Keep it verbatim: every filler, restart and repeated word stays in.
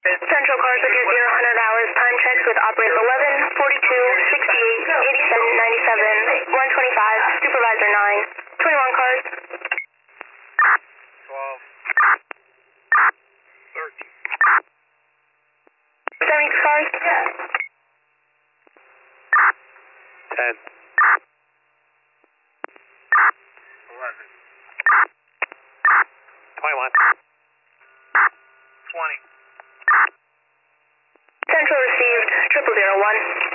Central cars with your zero one hundred hours time checks with operators eleven, forty-two, sixty-eight, eighty-seven, ninety-seven, one twenty-five, supervisor nine, twenty-one cars. twelve, thirteen, seventy-two cars. ten, eleven, twenty-one, twenty. Central received triple zero one.